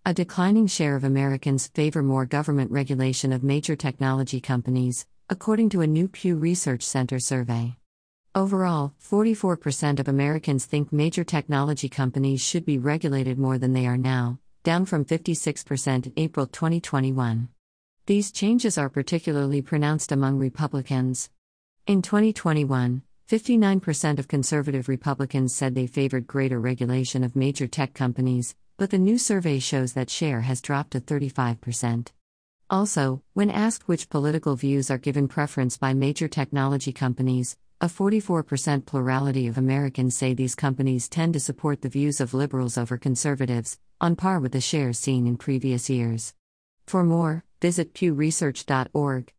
A declining share of Americans favor more government regulation of major technology companies, according to a new Pew Research Center survey. Overall, 44% of Americans think major technology companies should be regulated more than they are now, down from 56% in April 2021. These changes are particularly pronounced among Republicans. In 2021, 59% of conservative Republicans said they favored greater regulation of major tech companies, but the new survey shows that share has dropped to 35%. Also, when asked which political views are given preference by major technology companies, a 44% plurality of Americans say these companies tend to support the views of liberals over conservatives, on par with the shares seen in previous years. For more, visit pewresearch.org.